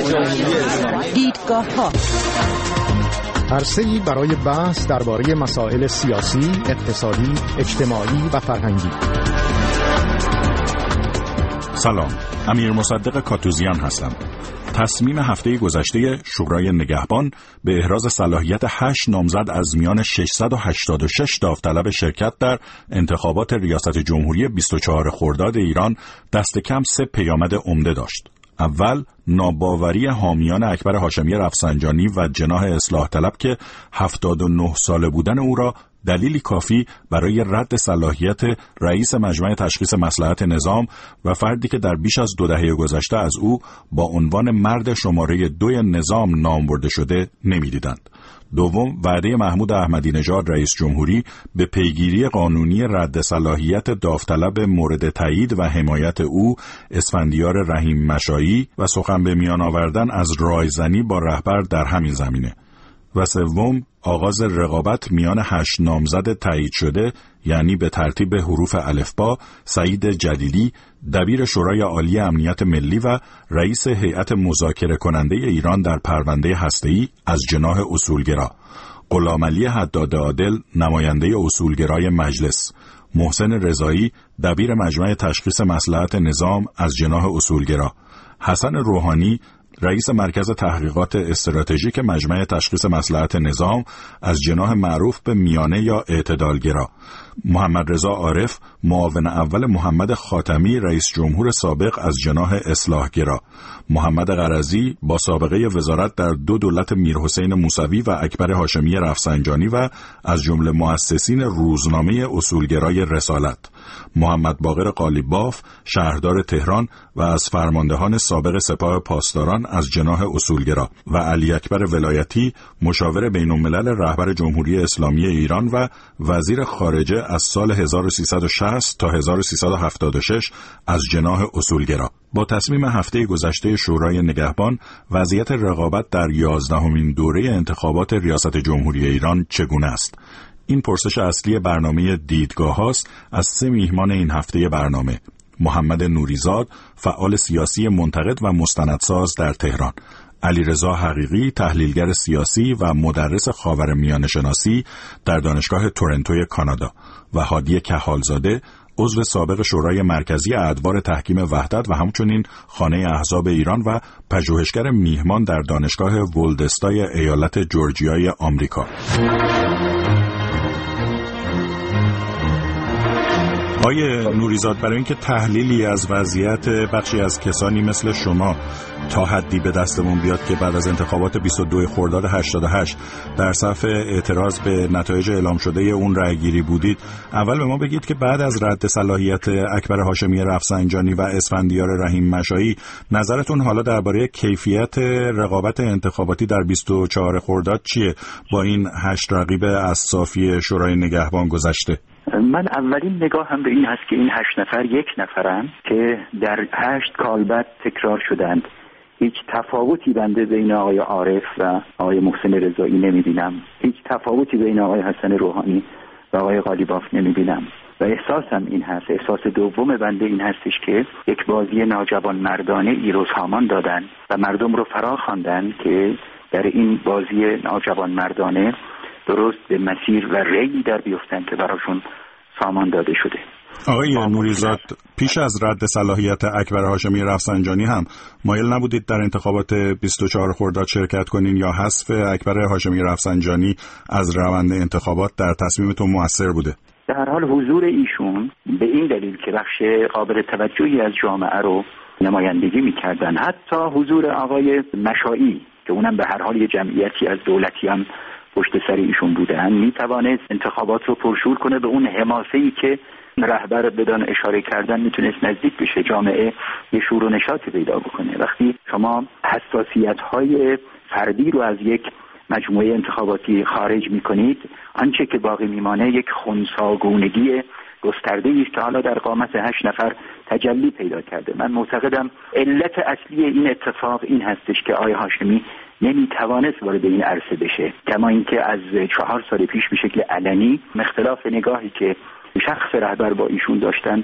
دیدگاه‌ها عرصه‌ای برای بحث درباره مسائل سیاسی، اقتصادی، اجتماعی و فرهنگی. سلام، امیر مصدق کاتوزیان هستم. تصمیم هفته گذشته شورای نگهبان به احراز صلاحیت 8 نامزد از میان 686 داوطلب شرکت در انتخابات ریاست جمهوری 24 خرداد ایران دست کم 3 پیامد عمده داشت. اول، ناباوری حامیان اکبر هاشمی رفسنجانی و جناح اصلاح طلب که 79 ساله بودن او را دلیلی کافی برای رد صلاحیت رئیس مجمع تشخیص مصلحت نظام و فردی که در بیش از 2 دهه گذشته از او با عنوان مرد شماره 2 نظام نام برده شده نمی‌دیدند. دوم، وعده محمود احمدی نژاد رئیس جمهوری به پیگیری قانونی رد صلاحیت داوطلب مورد تایید و حمایت او اسفندیار رحیم مشایی و سخن به میان آوردن از رایزنی با رهبر در همین زمینه. و سوم، آغاز رقابت میان 8 نامزد تایید شده، یعنی به ترتیب حروف الفبا سعید جلیلی، دبیر شورای عالی امنیت ملی و رئیس هیئت مذاکره کننده ایران در پرونده هسته‌ای از جناح اصولگرا، غلامعلی حداد عادل، نماینده اصولگرای مجلس، محسن رضایی، دبیر مجمع تشخیص مصلحت نظام از جناح اصولگرا، حسن روحانی، رئیس مرکز تحقیقات استراتژیک مجمع تشخیص مصلحت نظام از جناح معروف به میانه یا اعتدالگرا، محمد رضا عارف، معاون اول محمد خاتمی رئیس جمهور سابق از جناح اصلاحگرا، محمد غرضی با سابقه وزارت در 2 دولت میرحسین موسوی و اکبر هاشمی رفسنجانی و از جمله مؤسسین روزنامه اصولگرای رسالت، محمد باقر قالیباف، شهردار تهران و از فرماندهان سابق سپاه پاسداران از جناح اصولگرا و علی اکبر ولایتی، مشاور بین‌الملل رهبر جمهوری اسلامی ایران و وزیر خارجه از سال 1360 تا 1376 از جناح اصولگرا. با تصمیم هفته گذشته شورای نگهبان، وضعیت رقابت در 11مین دوره انتخابات ریاست جمهوری ایران چگونه است؟ این پرسش اصلی برنامه دیدگاه هاست از 3 میهمان این هفته برنامه: محمد نوریزاد، فعال سیاسی منتقد و مستندساز در تهران، علیرضا حقیقی، تحلیلگر سیاسی و مدرس خاورمیانه شناسی در دانشگاه تورنتوی کانادا، و هادی کهالزاده، عضو سابق شورای مرکزی ادوار تحکیم وحدت و همچنین خانه احزاب ایران و پژوهشگر میهمان در دانشگاه ولدستای ایالت جورجیای آمریکا. آقای نوریزاد، برای اینکه تحلیلی از وضعیت بخشی از کسانی مثل شما تا حدی به دستمون بیاد که بعد از انتخابات 22 خرداد 88 در صف اعتراض به نتایج اعلام شده اون رأیگیری بودید، اول به ما بگید که بعد از رد صلاحیت اکبر هاشمی رفسنجانی و اسفندیار رحیم مشایی، نظرتون حالا درباره کیفیت رقابت انتخاباتی در 24 خرداد چیه با این 8 رقیب از صافی شورای نگهبان گذشته؟ من اولین نگاهم به این هست که این 8 نفر 1 نفرن که در 8 کالبد تکرار شدند. هیچ تفاوتی بنده بین آقای عارف و آقای محسن رضایی نمی‌بینم. هیچ تفاوتی بین آقای حسن روحانی و آقای قالیباف نمی‌بینم. و احساسم این هست، احساس دوم بنده این هستش که یک بازی ناجوان مردانه ای رو سامان دادن و مردم رو فرا خواندن که در این بازی ناجوان مردانه درست به مسیر و ری در بیفتن که براشون سامان داده شده. آقای نوریزاد، پیش از رد صلاحیت اکبر هاشمی رفسنجانی هم مایل نبودید در انتخابات 24 خرداد شرکت کنین یا حذف اکبر هاشمی رفسنجانی از روند انتخابات در تصمیمتون مؤثر بوده؟ در هر حال حضور ایشون به این دلیل که بخش قابل توجهی از جامعه رو نمایندگی می‌کردن، حتی حضور آقای مشایی که اونم به هر حال یه جمعیتی از دولتی هم پشت سر ایشون بودن، میتوانست انتخابات رو پرشور کنه به اون حماسه‌ای که رهبر بدان اشاره کردن میتونست نزدیک بشه، جامعه یه شور و نشاطی پیدا بکنه. وقتی شما حساسیت‌های فردی رو از یک مجموعه انتخاباتی خارج میکنید، آنچه که باقی میمانه یک خنثی‌گونگی گسترده‌ای است که حالا در قامت 8 نفر تجلی پیدا کرده. من معتقدم علت اصلی این اتفاق این هستش که آقای هاشمی نمیتوانست وارد این عرصه بشه، کما اینکه از 4 سال پیش به شکل علنی اختلاف نگاهی که شخص رهبر با ایشون داشتن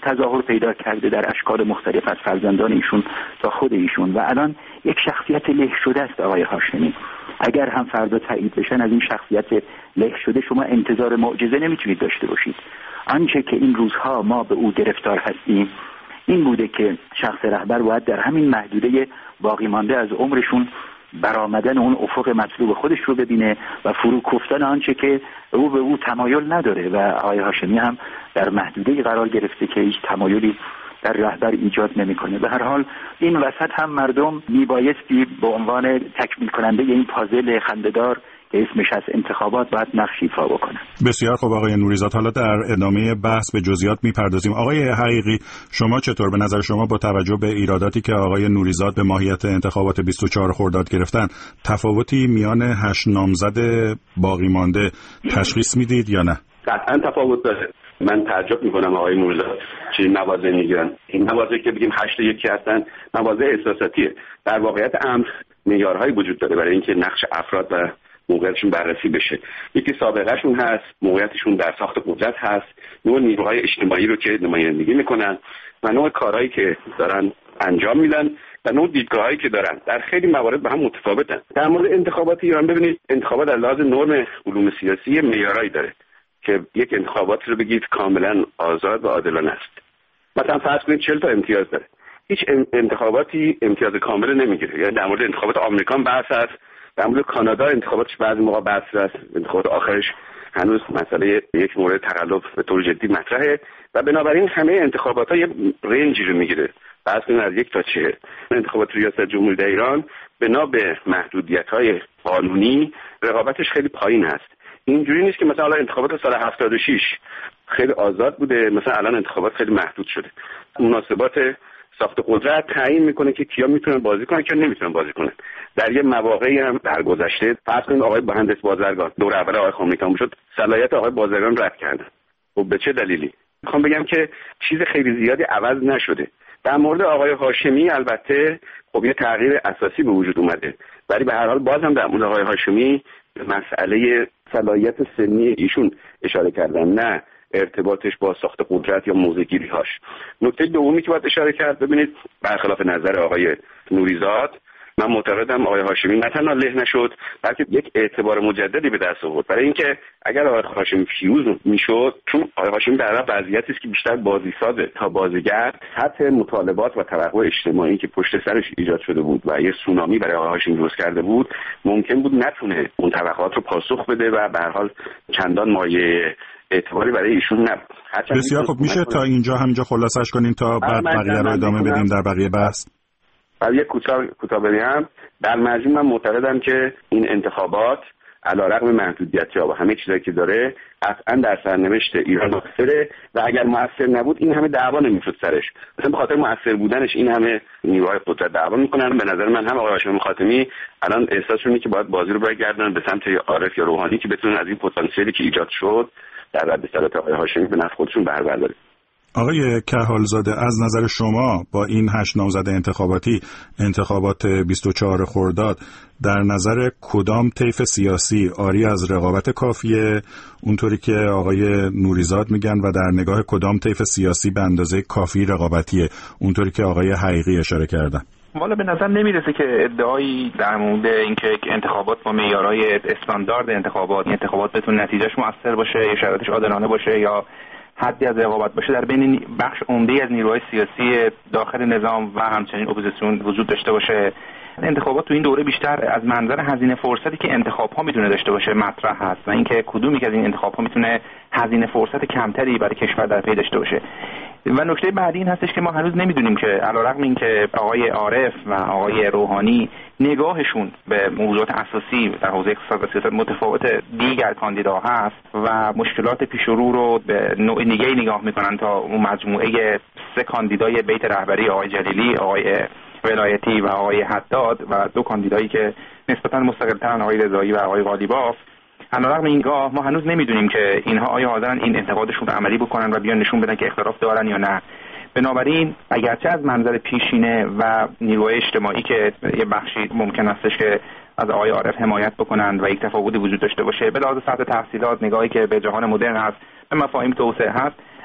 تظاهر پیدا کرده در اشکال مختلف از فرزندان ایشون تا خود ایشون و الان یک شخصیت له شده است آقای هاشمی. اگر هم فردا تایید بشن از این شخصیت له شده شما انتظار معجزه نمیتونید داشته باشید. آنچه که این روزها ما به او گرفتار هستیم این بوده که شخص رهبر باید در همین محدوده باقی مانده از عمرشون برآمدن اون افق مطلوب خودش رو ببینه و فرو کوفتن آنچه که او به او تمایل نداره و آقای هاشمی هم در محدوده‌ای قرار گرفته که هیچ تمایلی در رهبر ایجاد نمیکنه. به هر حال این وسط هم مردم میبایستی به عنوان تکمیل کننده این پازل خنده‌دار که اسمش از انتخابات باید نقش ایفا بکنه. بسیار خوب آقای نوریزاد، حالا در ادامه بحث به جزئیات میپردازیم. آقای حقیقی، شما چطور به نظر شما با توجه به ایراداتی که آقای نوریزاد به ماهیت انتخابات 24 خرداد گرفتن تفاوتی میان 8 نامزد باقی مانده تشخیص میدید یا نه؟ قطعا تفاوت داره. من تعجب میکنم آقای نوریزاد چه مواضع میگیرن. این مواضع که بگیم 8-1 هستن مواضع احساساتیه. در واقعیت امر معیارهایی وجود داره برای اینکه نقش افراد و موقعیتشون بررسی بشه. یکی سابقهشون هست، موقعیتشون در ساخت قدرت هست، نوع نیروهای اجتماعی رو که نمایندگی میکنن و نوع کارهایی که دارن انجام میدن و نوع دیدگاهایی که دارن. در خیلی موارد به هم متفاوتن. در مورد انتخابات ایران ببینید، انتخابات از لحاظ نرم علوم سیاسی معیارایی داره که یک انتخابات رو بگید کاملا آزاد و عادلانه است. مثلا فرض کنید 40 تا امتیاز داره. هیچ انتخاباتی امتیاز کامل نمیگیره. یعنی در مورد انتخابات آمریکا بحث است، در مورد کانادا انتخاباتش بعضی موقع بحث است، انتخابات آخرش هنوز مسئله یک مورد تقلب به طور جدی مطرحه و بنابراین همه انتخابات‌ها یه رنجی رو میگیره. فرض کنید از 1 تا 40. انتخابات ریاست جمهوری در ایران بنا به محدودیت‌های قانونی رقابتش خیلی پایین هست. اینجوری نیست که مثلا انتخابات سال 76 خیلی آزاد بوده، مثلا الان انتخابات خیلی محدود شده. مناسبات ساخت قدرت تعیین میکنه که کیا میتونن بازی کنن کیا نمیتونن بازی کنن. در یه مواقعی هم در گذشته فرض کنید آقای مهندس بازرگان دور اول آقای خامنه‌ای تموم شد، صلاحیت آقای بازرگان رد کردن. خب به چه دلیلی؟ میخوام بگم که چیز خیلی زیادی عوض نشده. در مورد آقای هاشمی البته خب یه تغییر اساسی به وجود اومده، ولی به هر حال باز هم در مورد آقای هاشمی به مسئله صلاحیت سنی ایشون اشاره کردن، نه ارتباطش با ساخت قدرت یا موضع‌گیری هاش. نکته دومی که باید اشاره کرد، ببینید برخلاف نظر آقای نوریزاد، من معتقدم آقای هاشمی نه تنها له نشد بلکه یک اعتبار مجددی به دست آورد. برای اینکه اگر آقای هاشمی فیوز میشد، چون آقای هاشمی در واقع وضعیتی است که بیشتر بازیسازه تا بازیگر، سطح مطالبات و توقع اجتماعی که پشت سرش ایجاد شده بود و یه سونامی برای آقای هاشمی درست کرده بود، ممکن بود نتونه اون توقعات رو پاسخ بده و به هر حال چندان مایه اعتباری برای ایشون نبود. بسیار خب، میشه تا اینجا همینجا خلاصش کنیم تا بعد بقیه رو ادامه بدیم در بقیه بحث؟ بعد یک کوتاه بگم، در مجموع من معتقدم که این انتخابات علیرغم محدودیت‌ها و همه چیزایی که داره قطعا در سرنوشت ایران مؤثره و اگر مؤثر نبود این همه دعوا نمیشد سرش. مثلا به خاطر مؤثر بودنش این همه نیروهای قدرت دعوا میکنن. به نظر من هم آقای هاشمی خاتمی الان احساسشونه که باید بازی رو برگردونن به سمت عارف یا روحانی که بتونن از این پتانسیلی که ایجاد شد در رد صلاحیت آقای هاشمی به نفع خودشون بهره بردارن. آقای کهالزاده، از نظر شما با این 8 نامزد انتخاباتی، انتخابات 24 خرداد، در نظر کدام طیف سیاسی آری از رقابت کافیه اونطوری که آقای نوریزاد میگن و در نگاه کدام طیف سیاسی به اندازه کافی رقابتیه اونطوری که آقای حقیقی اشاره کردن؟ والا به نظر نمیرسه که ادعایی در مورد اینکه انتخابات با معیارهای استاندارد انتخابات بتونه نتیجهش مؤثر باشه یا شرایطش عادلانه باشه یا حدی از رقابت باشه در بین بخش عمده از نیروهای سیاسی داخل نظام و همچنین اپوزیسیون وجود داشته باشه. انتخابات تو این دوره بیشتر از منظر هزینه فرصتی که انتخاب‌ها میتونه داشته باشه مطرح هست و اینکه کدومی که از این انتخاب‌ها میتونه هزینه فرصت کمتری برای کشور در پی داشته باشه. و نکته بعدی این هستش که ما هنوز نمیدونیم که علیرغم اینکه آقای عارف و آقای روحانی نگاهشون به موضوعات اساسی در حوزه اقتصاد و سیاست متفاوت دیگر کاندیدا هست و مشکلات پیش رو به نوع دیگه‌ای نگاه میکنن تا اون مجموعه 3 کاندیدای بیت رهبری آقای جلیلی، آقای ولایتی و آقای حداد و 2 کاندیدایی که نسبتاً مستقل‌ترن، آقای رضایی و آقای غالیباف. علیرغم اینگاه ما هنوز نمیدونیم که اینها آیا حاضرن این انتقادشون رو عملی بکنن و بیان نشون بدن که اختلاف دارن یا نه. بنابراین اگرچه از منظر پیشینه و نیروهای اجتماعی که یه بخشی ممکن استش که از آقای عارف حمایت بکنن و یک تفاوتی وجود داشته باشه، به لحاظ سطح تحصیلات، نگاهی که به جهان مدرن هست، به مفاهیم توسعه هست،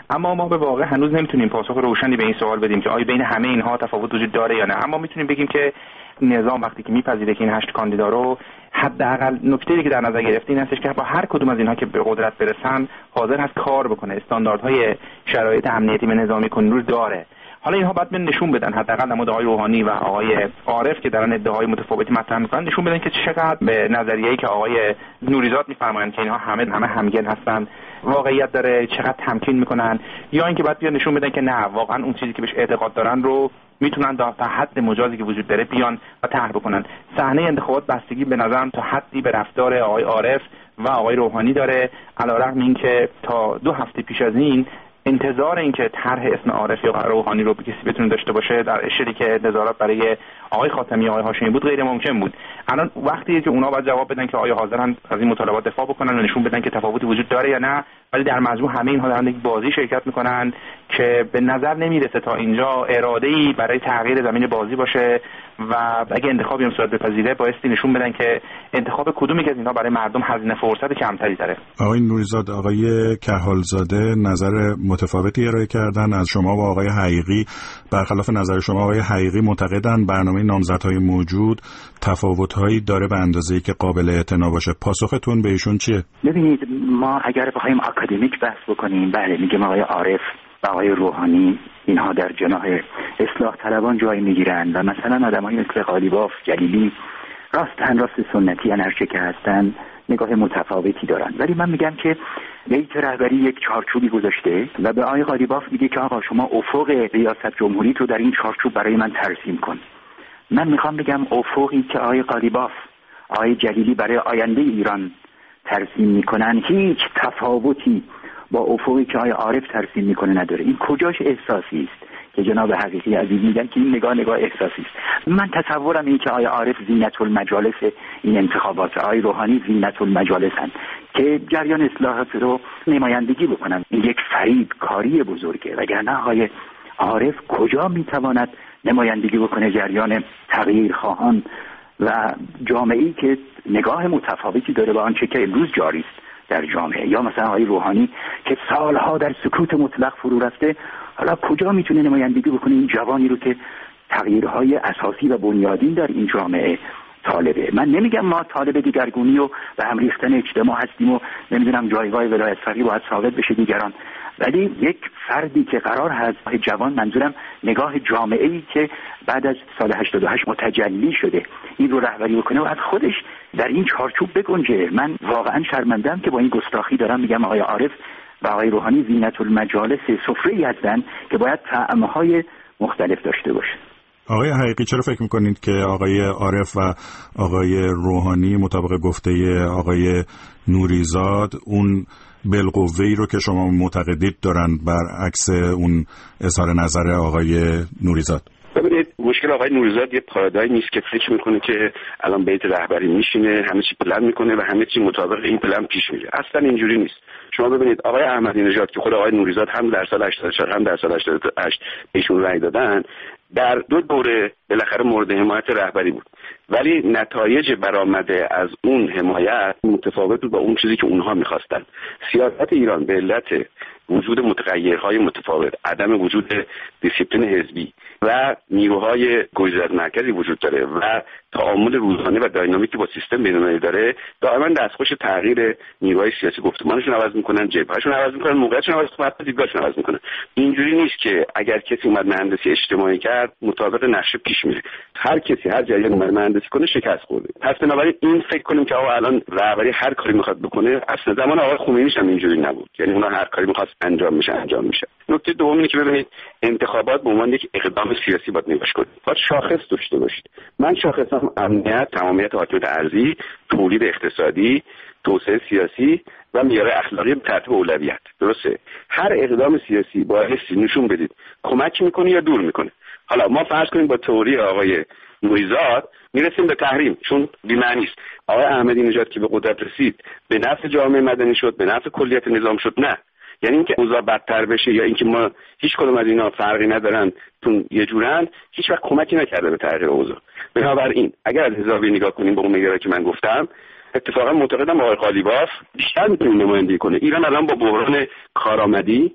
اما ما به واقع هنوز نمیتونیم پاسخ روشنی به این سوال بدیم که آیا بین همه اینها تفاوت وجود داره یا نه. اما میتونیم بگیم که نظام وقتی که میپذیره که این 8 کاندیدا رو، حداقل نکته‌ای که در نظر گرفته این هستش که با هر کدوم از اینها که به قدرت برسن حاضر هست کار بکنه، استانداردهای شرایط امنیتی و نظامی کنون داره. حالا اینها باید نشون بدن، حداقل نماد آقای روحانی و آقای عارف که دارن ادعاهای متفاوتی مطرح میکنن، نشون بدن که چقدر به نظریه‌ای که آقای نوریزاد میفرمایند که اینها همه همگن هستن واقعیت داره، چقدر تمکین میکنن، یا اینکه باید بیان نشون بدن که نه، واقعا اون چیزی که بهش اعتقاد دارن رو میتونن تا حد مجازی که وجود داره بیان و طرح بکنن. صحنه انتخابات بستگی به نظرم تا حدی به رفتار آقای عارف و آقای روحانی داره، علیرغم اینکه تا 2 هفته پیش از این انتظار این که طرح اسم عارف یا روحانی رو کسی بتونه داشته باشه در اشاری که نظارت برای آقای خاتمی یا آقای هاشمی بود غیر ممکن بود. الان وقتیه که اونا باید جواب بدن که آیا حاضرن از این مطالبات دفاع بکنن و نشون بدن که تفاوتی وجود داره یا نه. ولی در مجموع همه اینها در یک بازی شرکت میکنن که به نظر نمیرسه تا اینجا اراده‌ای برای تغییر زمین بازی باشه و اگه انتخابی هم صورت بپذیره بایستی نشون بدن که انتخاب کدومی که از اینها برای مردم هزینه فرصت کمتری داره. آقای نوریزاد، آقای کحالزاده نظر متفاوتی ارائه کردن از شما و آقای حقیقی. برخلاف نظر شما آقای حقیقی معتقدن برنامه نامزدهای موجود تفاوت‌هایی داره به اندازه‌ای که قابل اعتنا باشه. پاسختون به ایشون چیه؟ ببینید، ما اگر بخوایم آکادمیک بحث بکنیم، بله میگم آقای عارف و آقای روحانی اینها در جناح اصلاح طلبان جای میگیرن و مثلا آدمایی مثل قالیباف، جلیلی راست سنتی هرچه که هستن نگاه متفاوتی دارن. ولی من میگم که بیت رهبری یک چارچوبی گذاشته و به آقای قالیباف میگه که آقا شما افق ریاست جمهوری تو در این چارچوب برای من ترسیم کن. من میخوام بگم افقی که آقای قالیباف، آقای جلیلی برای آینده ایران ترسیم میکنن هیچ تفاوتی با افقی که آقای عارف ترسیم میکنه نداره. این کجاش احساسی است که جناب حقیقی عزیز میگن که این نگاه احساسی است. من تصورم این که آقای عارف زینت المجالس این انتخابات، آقای روحانی زینت المجالسن که جریان اصلاحات رو نمایندگی بکنن. این یک فریب کاری بزرگه، وگرنه آقای عارف کجا میتواند نمایندگی بکنه جریان تغییر خواهان و جامعه‌ای که نگاه متفاوتی داره با آنچه که امروز جاری است در جامعه، یا مثلا آقای روحانی که سالها در سکوت مطلق فرو رفته، حالا کجا میتونه نمایندگی بکنه این جوانی رو که تغییرهای اساسی و بنیادین در این جامعه طالبه. من نمیگم ما طالب دیگرگونی و به هم ریختن اجتماع هستیم و نمیدونم جایگاه ولایت فقیه باید ثابت بشه دیگران، ولی یک فردی که قرار هست جوان، منظورم نگاه جامعه‌ای که بعد از سال 88 متجلی شده، این رو رهبری بکنه و از خودش در این چارچوب بگنجه. من واقعا شرمنده‌ام که با این گستاخی دارم میگم آقای عارف و آقای روحانی زینت المجالس سفره‌ای هستن که باید طعم‌های مختلف داشته باشه. آقای حقیقی، چرا فکر میکنید که آقای عارف و آقای روحانی مطابق گفته آقای نوریزاد اون بالقوه‌ای رو که شما معتقدید دارن برعکس اون اظهار نظر آقای نوریزاد؟ ببینید، مشکل آقای نوریزاد یه پارادایم نیست که فکر میکنه که الان بیت رهبری میشینه، همه چی پلن میکنه و همه چی مطابق این پلن پیش میره. اصلا اینجوری نیست. شما ببینید آقای احمدی نژاد که خود آقای نوریزاد هم در سال 84 هم در سال 88 ایشون رأی دادن، در 2 دوره بالاخره مورد حمایت رهبری بود، ولی نتایج برآمده از اون حمایت متفاوت بود با اون چیزی که اونها میخواستن. سیاست ایران به علت وجود متغیرهای متفاوت، عدم وجود دیسیپلین حزبی و نیروهای گویزد مرکزی وجود داره و تعامل روزانه و داینامیکی با سیستم بین‌المللی داره، دائما دستخوش تغییر نیروهای سیاسی گفتمانشون عوض میکنن، جبهه‌شون عوض میکنن، موقعیتشون عوض میکنن، حتی دیدگاهشون عوض میکنن. اینجوری نیست که اگر کسی اومد مهندسی اجتماعی کرد مطابق نقشه پیش میره. هر کسی هر جایی اومد مهندسی کنه شکست خورده. پس بنابراین این فکر کنیم که آقا الان رهبری هر کاری میخواد بکنه، اصلا زمان آقای خمینی هم اینجوری نبود. یعنی اونا هر کاری میخواست انجام میشه. نکته دوم اینه که ببینید انتخابات به عنوان یک اقدام سیاسی باید نگاش کنید. باید شاخص داشته باشید. من شاخصم امنیت، تمامیت حاکمیت ارضی، تولید اقتصادی، توسعه سیاسی و معیار اخلاقی به ترتیب اولویت. درسته؟ هر اقدام سیاسی باید نشون بدید کمک میکنه یا دور میکنه. حالا ما فرض کنیم با تئوری آقای نوریزاد میرسیم به تحریم، چون بی‌معنی است. آقای احمدی نژاد که به قدرت رسید به نفع جامعه مدنی شد، به نفع کلیت نظام شد؟ نه. یعنی اینکه اوضاع بدتر بشه یا اینکه ما هیچ کدوم از اینا فرقی ندارن، تون یه جورن، هیچ وقت کمکی نکرده به تغییر اوضاع. بنابراین اگر از حسابی نگاه کنیم به اون معیاری که من گفتم، اتفاقا معتقدم آقای قالیباف بیشتر میتونه نمایندگی کنه. ایران الان با بحران کارآمدی،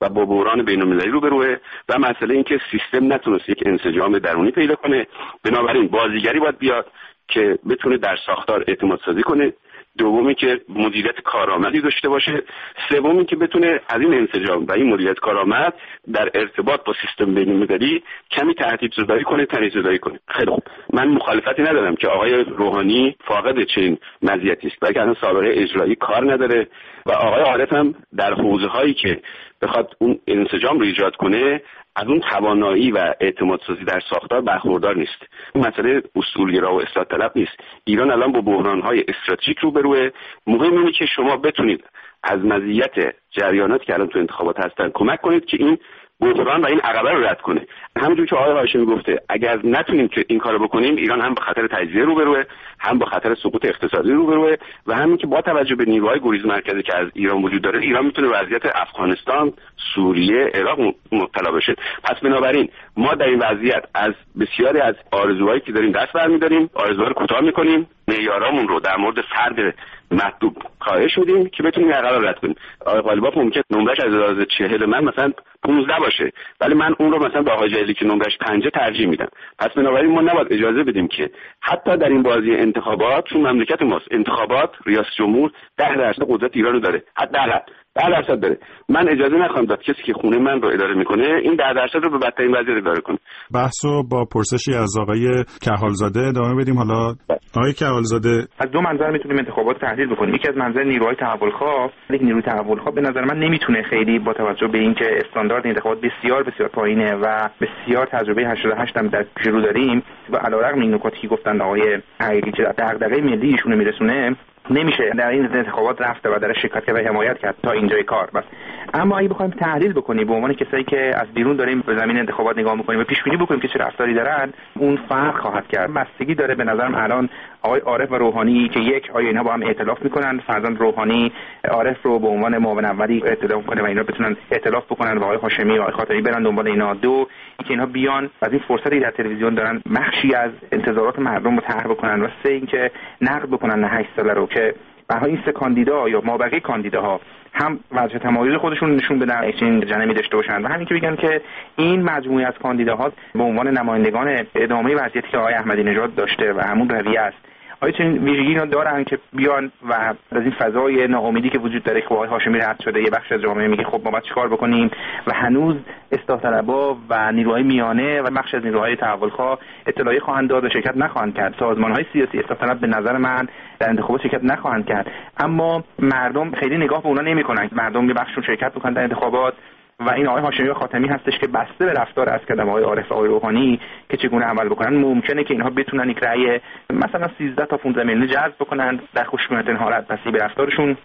و با بحران بین‌المللی روبروه و مسئله این که سیستم نتونست یک انسجام درونی پیدا کنه. بنابراین بازیگری باید بیاد که بتونه در ساختار اعتماد سازی کنه. دومی که مدیریت کارآمدی داشته باشه. سومی که بتونه از این انسجام و این مدیریت کارآمد در ارتباط با سیستم بین‌المللی کمی ترتیب‌گذاری کنه، تمیزگذاری کنه. خیلی خوب، من مخالفتی ندارم که آقای روحانی فاقد چنین مزیتی است، بلکه اصلا سابقه اجرایی کار نداره و آقای عارف هم در حوزه‌هایی که بخواد اون انسجام رو ایجاد کنه از اون توانایی و اعتماد سازی در ساختار برخوردار نیست. این مسئله اصولگرا و اصلاح طلب نیست. ایران الان با بحران‌های استراتژیک روبروه. مهم اینه که شما بتونید از مزیت جریاناتی که الان تو انتخابات هستن کمک کنید که این بحران و این عقبه رو رد کنه. همونجوری که آقای هاشمی گفته، اگر نتونیم که این کارو بکنیم، ایران هم به خطر تجزیه روبروه، هم با خطر سقوط اقتصادی روبروه و همین که با توجه به نیروهای گریز مرکزی که از ایران وجود داره، ایران میتونه وضعیت افغانستان، سوریه، عراق مبتلا بشه. پس بنابراین ما در این وضعیت از بسیاری از آرزوهایی که داریم دست برمی‌داریم، آرزوها رو کوتاه می‌کنیم، معیارامون رو در مورد فرد مطلوب کاهش میدیم که بتونیم این عقبه رد کنیم. آقای قالیباف ممکن نمرش از لحاظ 40 من مثلا 15 باشه، ولی من اون رو مثلا به آقای جلیلی که نمرش 5 ترجیح میدم. پس بنابراین ما نباید اجازه بدیم که حتی در این بازی انتخابات، چون مملکت ماست، انتخابات ریاست جمهور 10% قدرت ایران رو داره، حداقل 10% داره. من اجازه نخواهم داد کسی که خونه من رو اداره میکنه این 10% رو به بدترین وضعیت اداره کنه. بحثو با پرسشی از آقای کحالزاده ادامه بدیم. حالا آقای کحالزاده، از دو منظر میتونیم انتخابات تحلیل بکنیم. یکی از منظر نیروهای تحولخواه. یک نیروی تحولخواه به نظر من نمیتونه خیلی با توجه به اینکه استاندارد انتخابات بسیار بسیار پایینه و بسیار تجربه 88 هم در پیش رو داریم و علیرغم این نکاتی که گفتن آقای حقیقی که دغدغه ملی ایشونو میرسونه، نمیشه در این انتخابات رفته و در شرکت و حمایت کرد تا اینجای کار. بس اما اگه بخوایم تحلیل بکنیم به عنوان کسایی که از بیرون داریم به زمین انتخابات نگاه میکنیم و پیش بینی بکنیم که چه رفتاری دارن، اون فرق خواهد کرد. بستگی داره به نظرم الان آقای عارف و روحانی که یک آیا اینا با هم ائتلاف میکنن، فرزند روحانی عارف رو به عنوان معاون اولی ائتلاف کنه و اینا بتونن ائتلاف بکنن و آقای هاشمی و آقای خاتمی برن دنبال اینا. دو اینکه اینا بیان از این فرصتی در تلویزیون دارن بخشی از انتظارات مردم رو طرح بکنن و سه اینکه نقد بکنن 8 ساله رو که برای این سه کاندیدا یا مابقی کاندیداها هم وجه تمایز خودشون نشون بدن، این جنبی داشته باشن و همین که بگن که این مجموعه از کاندیداها به عنوان نمایندگان ادامه وضعیتی که آقای احمدی نژاد داشته و همون رویه است، آیا چنین ویژگی رو دارن که بیان و از این فضای ناامیدی که وجود داره که آقای هاشمی رد شده یه بخش از جامعه میگه خب ما باید چیکار بکنیم و هنوز اصلاح طلبا و نیروهای میانه و بخش از نیروهای تحولخواه اطلاعیه خواهند داد و شرکت نخواهند کرد. سازمان‌های سیاسی اصلاح طلب به نظر من در انتخابات شرکت نخواهند کرد، اما مردم خیلی نگاه به اونها نمی‌کنن. مردم یه بخششون شرکت می‌کنن در انتخابات و این آقای هاشمی و خاتمی هستش که بسته به رفتار از کدام آقای عارف و آقای روحانی که چگونه عمل بکنن ممکنه که اینها بتونن یک رأی مثلا 13 تا 15 میلیون جذب بکنن در خوشبینانه حالت پسی به رفتارشون.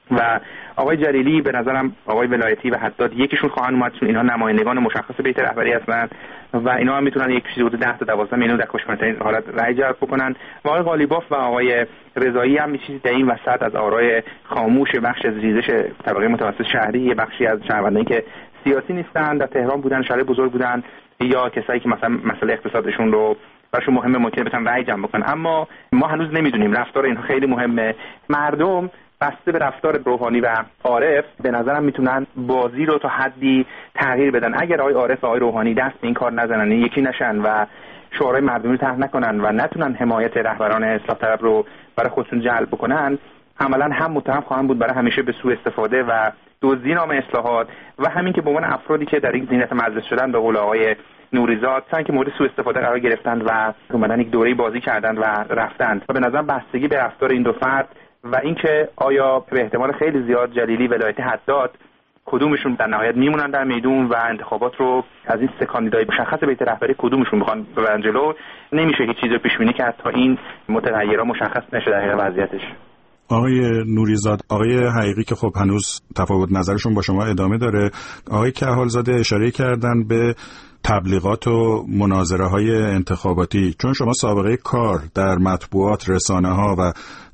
و آقای جلیلی به نظرم آقای ولایتی و حداد یکیشون خواهند اومد چون اینها نمایندگان مشخص بیت رهبری هستن و اینا هم میتونن یک چیزی حدود 10 تا 12 میلیون در خوشبینانه حالت رأی جلب بکنن. و آقای قالیباف و آقای رضایی هم چیزی در این وسط از آرای خاموش بخش از ریزش طبقه متوسط شهری، بخشی از شهروندانی که سیاسی نیستن، در تهران بودن، شهر بزرگ بودن، یا کسایی که مثلا مسئله اقتصادشون رو براشون مهمه ممکنه بتونن رأی جمع بکنن. اما ما هنوز نمیدونیم، رفتار اینها خیلی مهمه. مردم بسته به رفتار روحانی و عارف به نظرم میتونن بازی رو تا حدی تغییر بدن. اگر آقای عارف و آقای روحانی دست به این کار نزنن، یکی نشن و شورای مردمی رو طرح نکنن و نتونن حمایت رهبران اصلاح طلب رو برای خودشون جلب بکنن، عملاً هم متهم خواهند بود برای همیشه به سوء استفاده و دزدی نام اصلاحات و همین که به عنوان افرادی که در این زینت مجلس شدن به قول آقای نوریزاد سن که مورد سوء استفاده قرار گرفتند و اومدن یک دوره‌ای بازی کردند و رفتند. و به نظر بستگی به رفتار این دو فرد و اینکه آیا به احتمال خیلی زیاد جلیلی، ولایتی، حداد کدومشون در نهایت میمونن در میدون و انتخابات رو از این سه کاندیدای مشخص بیت رهبری کدومشون بخوان ببرن جلو، نمیشه هیچ چیزی رو پیش بینی کرد تا این متغیرها مشخص نشه در وضعیتش. آقای نوریزاد، آقای حقیقی که خب هنوز تفاوت نظرشون با شما ادامه داره، آقای کحالزاده اشاره کردن به تبلیغات و مناظره های انتخاباتی. چون شما سابقه کار در مطبوعات، رسانه ها و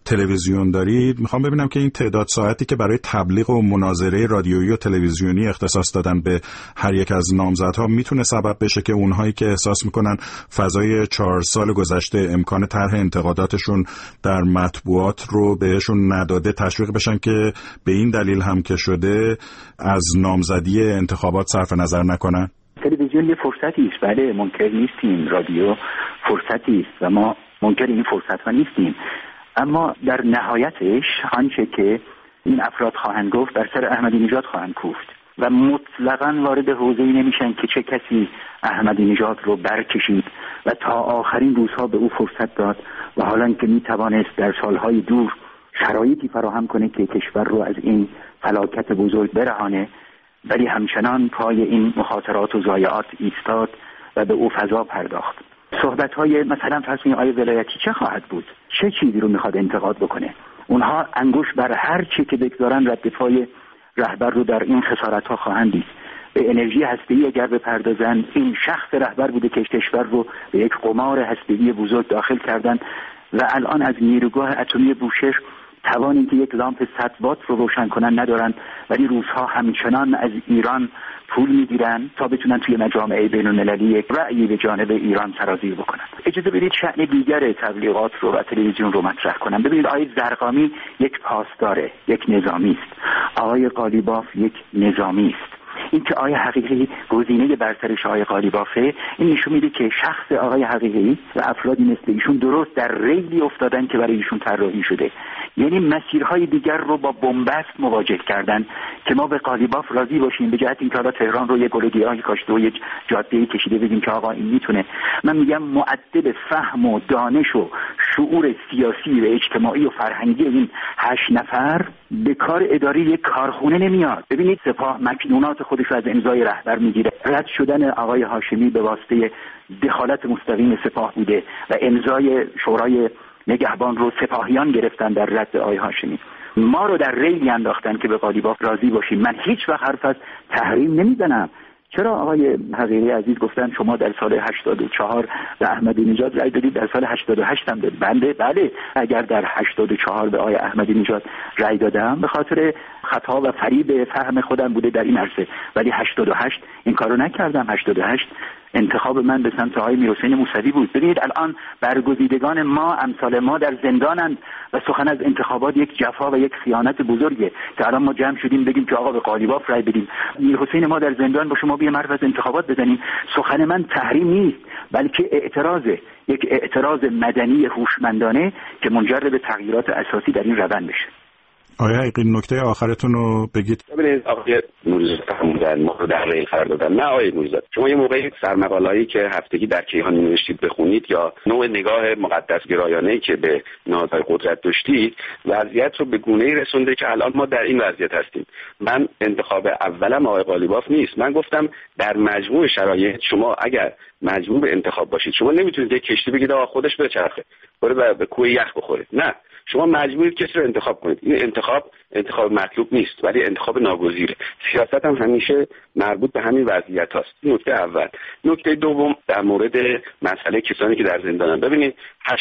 تلویزیون دارید، میخوام ببینم که این تعداد ساعتی که برای تبلیغ و مناظره رادیویی و تلویزیونی اختصاص دادن به هر یک از نامزدها میتونه سبب بشه که اونهایی که احساس میکنن فضای 4 سال گذشته امکان طرح انتقاداتشون در مطبوعات رو بهشون نداده تشویق بشن که به این دلیل هم که شده از نامزدی انتخابات صرف نظر نکنن. تلویزیون یه فرصتی است، بله منکر نیستیم، رادیو فرصتی است و ما منکر این فرصت ها نیستیم، اما در نهایتش آنچه که این افراد خواهند گفت بر سر احمدی نژاد خواهند کوفت و مطلقاً وارد حوزه‌ای نمیشن که چه کسی احمدی نژاد رو برکشید و تا آخرین روزها به او فرصت داد و حالا که میتوانست در سالهای دور شرایطی فراهم کنه که کشور رو از این فلاکت بزرگ برهانه، ولی همچنان پای این مخاطرات و ضایعات ایستاد و به او فضا پرداخت. صحبت‌های مثلا فرض کنید آیه ولایتی چه خواهد بود؟ چه چیزی رو میخواد انتقاد بکنه؟ اونها انگوش بر هر چی که بگذارن رد پای رهبر رو در این خسارت‌ها خواهند دید. به انرژی هسته‌ای اگر بپردازن، این شخص رهبر بوده که کشور رو به یک قمار هسته‌ای بزرگ داخل کردن و الان از نیروگاه اتمی بوشهر توان اینکه یک لامپ 100 وات رو روشن کنن ندارن، ولی روس‌ها همچنان از ایران پول میگیرن تا بتونن توی مجامع بین‌المللی یک رأیی به جانب ایران سرازیر بکنن. اجازه بدید شأن دیگر تبلیغات رو و تلویزیون رو مطرح کنم. ببینید آقای زرقامی یک پاسداره، یک نظامی است. آقای قالیباف یک نظامی است. این که آقای حقیقی گزینه برترش آقای قالیبافه، این نشون میده که شخص آقای حقیقی و افرادی مثل ایشون درست در ریلی افتادن که برای ایشون طراحی شده، یعنی مسیرهای دیگر رو با بنبست مواجه کردن که ما به قالیباف راضی باشیم به جهت اینکه حالا تهران رو یک گل گیاهی کاشته و یک جاده‌ای کشیده بگیم که آقا این میتونه. من میگم مؤدب فهم و دانش و شعور سیاسی و اجتماعی و فرهنگی این 8 نفر به کار اداری یک کارخونه نمیاد. ببینید سپاه مکنونات خودش رو از امضای رهبر میگیره. رد شدن آقای هاشمی به واسطه دخالت مستقیم سپاه بوده و امضای شورای نگهبان رو سپاهیان گرفتن در رد آقای هاشمی. ما رو در ریلی انداختن که به قالیباف راضی باشیم. من هیچ وقت حرف از تحریم نمیزنم. چرا آقای حقیقی عزیز گفتن شما در سال 84 به احمدی نژاد رأی دادید، در سال 88 هم دادید؟ بله اگر در 84 به آقای احمدی نژاد رأی دادم به خاطر خطا و فریب فهم خودم بوده در این عرصه، ولی 88 این کارو نکردم. 88 انتخاب من به سمت آقای میرحسین موسوی بود. ببینید الان برگزیدگان ما امثال ما در زندانند و سخن از انتخابات یک جفا و یک خیانت بزرگه که الان ما جمع شدیم بگیم که آقا به قالیباف رأی بدیم. میرحسین ما در زندان باشه ما بیایم حرف از انتخابات بزنیم. سخن من تحریم نیست بلکه اعتراضه، یک اعتراض مدنی هوشمندانه که منجر به تغییرات اساسی در این روند بشه. آیا حقیقی نکته آخرتون رو بگید؟ ببینید آقای نوریزاده فرمودن ما رو در ریل قرار دادن. نه آقای نوریزاده، شما یه موقعی سرمقاله‌ای که هفتگی در کیهان می‌نوشتید بخونید یا نوع نگاه مقدس گرایانه‌ای که به نهادهای قدرت داشتید، وضعیت رو به گونه‌ای رسونده که الان ما در این وضعیت هستیم. من انتخاب اولم آقای قالیباف نیست. من گفتم در مجموع شرایط شما اگر مجبور به انتخاب باشید، شما نمیتونید یک کشتی بگید آقا خودش بچرخه بره به کوه یخ بخوره. نه، شما مجبورید کسی رو انتخاب کنید. این انتخاب مطلوب نیست ولی انتخاب ناگزیره. سیاست هم همیشه مربوط به همین وضعیت هاست. نکته اول. نکته دوم در مورد مسئله کسانی که در زندانن. ببینید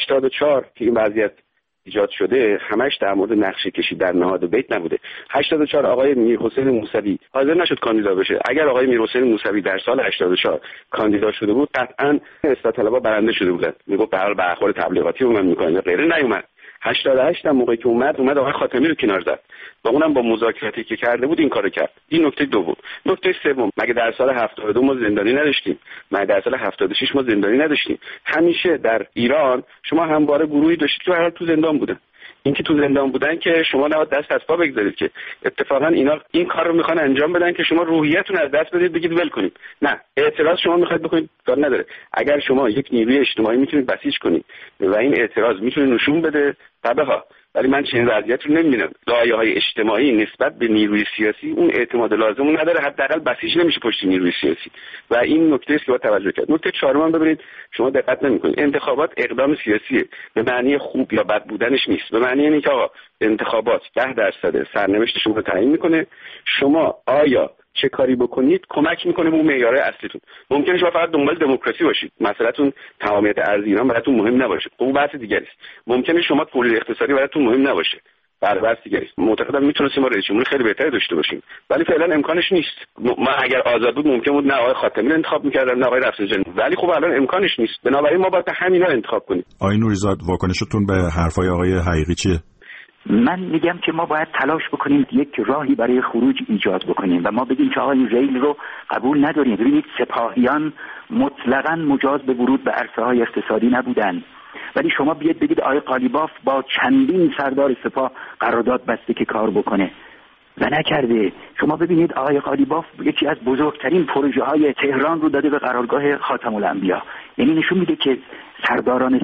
84 که این وضعیت ایجاد شده همش در مورد نقشه کشی در نهاد بیت نبوده. 84 آقای میرحسین موسوی حاضر نشد کاندیدا بشه. اگر آقای میرحسین موسوی در سال 84 کاندیدا شده بود قطعاً اصلاح طلبها برنده شده بودند. میگفت به هر برخورد تبلیغاتی من میکنه غیره نیومد. 88 هم موقعی که اومد آقای خاتمی رو کنار زد و اونم با مذاکراتی که کرده بود این کارو کرد. این نکته دوم. نکته سوم، مگه در سال 72 ما زندانی نداشتیم؟ مگه در سال 76 ما زندانی نداشتیم؟ همیشه در ایران شما همواره گروهی داشتید که هر تو زندان بودن. این که تو زندان بودن که شما نباید دست از پا بگذارید که اتفاقا اینا این کار رو میخوان انجام بدن که شما روحیتون از دست بدید بگید ول کنید. نه، اعتراض شما میخواید بکنید کار نداره. اگر شما یک نیروی اجتماعی میتونید بسیج کنید و این اعتراض میتونه نشون بده تبعها، ولی من چنین وضعیتی رو نمیبینم. لایه‌های اجتماعی نسبت به نیروی سیاسی اون اعتماد لازم نداره، حداقل بسیج نمیشه پشت نیروی سیاسی و این نکته است که باید توجه کرد. نکته چهارم ببینید شما دقت نمی‌کنید. انتخابات اقدام سیاسیه، به معنی خوب یا بد بودنش نیست. به معنی اینه که آقا انتخابات 10% سرنوشت شما رو تعیین میکنه. شما آیا چه کاری بکنید کمک میکنه به اون معیارهای اصلیتون. ممکنه شما فقط دنبال دموکراسی باشید، مسئلهتون تمامیت ارضی ایران براتون مهم نباشه، اون بحث دیگری است. ممکنه شما تولید اقتصادی براتون مهم نباشه، بحث دیگری است. معتقدم میتونستیم ما رئیس جمهور خیلی بهتری داشته باشیم، ولی فعلا امکانش نیست. ما اگر آزاد بود ممکن بود نه آقای خاتمی رو انتخاب می‌کردن نه آقای رفسنجانی، ولی خب الان امکانش نیست. بنابراین ما باید همینا انتخاب کنیم. آقای نوریزاد، واکنشتون به حرفای آقای حقیقی چیه؟ من میگم که ما باید تلاش بکنیم یک راهی برای خروج ایجاد بکنیم و ما بگیم که آقا این ریل رو قبول نداریم. ببینید سپاهیان مطلقاً مجاز به ورود به عرصه‌های اقتصادی نبودن، ولی شما بیاد بگید آقای قالیباف با چندین سردار سپاه قرارداد بسته که کار بکنه و نکرده. شما ببینید آقای قالیباف یکی از بزرگترین پروژه های تهران رو داده به قرارگاه خاتم الانبیا. یعنی نشون میده که سرداران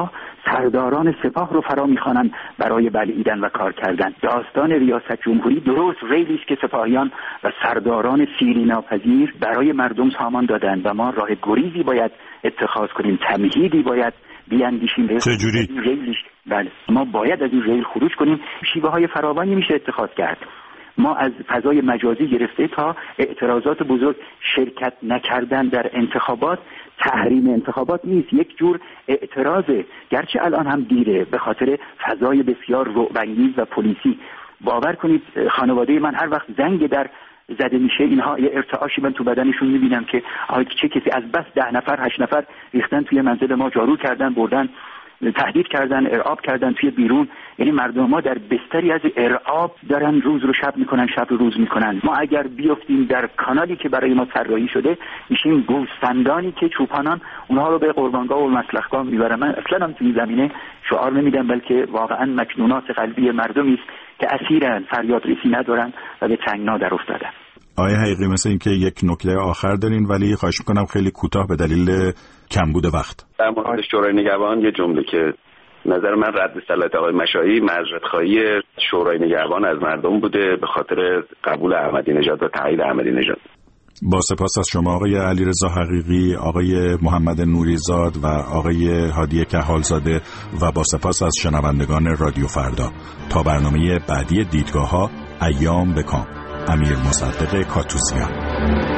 سپاه رو فرا میخوانن برای بلعیدن و کار کردن. داستان ریاست جمهوری درست ریلی است که سپاهیان و سرداران سیری ناپذیر برای مردم سامان دادن و ما راه گریزی باید اتخاذ کنیم، تمهیدی باید بیاندیشیم. چجوری؟ بله، ما باید از این ریل خروج کنیم. شیوه های فراوانی میشه اتخاذ کرد. ما از فضای مجازی گرفته تا اعتراضات بزرگ، شرکت نکردن در انتخابات، تحریم انتخابات نیست، یک جور اعتراضه، گرچه الان هم دیره به خاطر فضای بسیار رعب‌انگیز و پلیسی. باور کنید خانواده من هر وقت زنگ در زده میشه اینها یه ارتعاشی من تو بدنشون میبینم که چه کسی از بس 10 نفر 8 نفر ریختن توی منزل ما، جارو کردن، بردن، تهدید کردن، ارعاب کردن توی بیرون. یعنی مردم ما در بستری از ارعاب دارن روز رو شب میکنن، شب رو روز میکنن. ما اگر بیافتیم در کانالی که برای ما طراحی شده میشیم گوسفندانی که چوپانان اونها رو به قربانگاه و مسلخگاه میبرن. من اصلا هم توی زمینه شعار نمیدم، بلکه واقعا مکنونات قلبی مردمی است که اسیرن، فریاد رسی ندارن و به تنگنا در افتادن. آیه حقیقی مثل این که یک نکته آخر دارین، ولی خواهش میکنم خیلی کوتاه به دلیل کمبود وقت. در مورد شورای نگهبان یه جمله که نظر من رد صلاحیت آقای مشایی معذرت‌خواهی شورای نگهبان از مردم بوده به خاطر قبول احمدی نژاد و تایید احمدی نژاد. با سپاس از شما آقای علیرضا حقیقی، آقای محمد نوریزاد و آقای هادی کحالزاده و با سپاس از شنوندگان رادیو فردا. تا برنامه بعدی دیدگاه‌ها، ایام بکام. امیر مصدق کاتوزیان.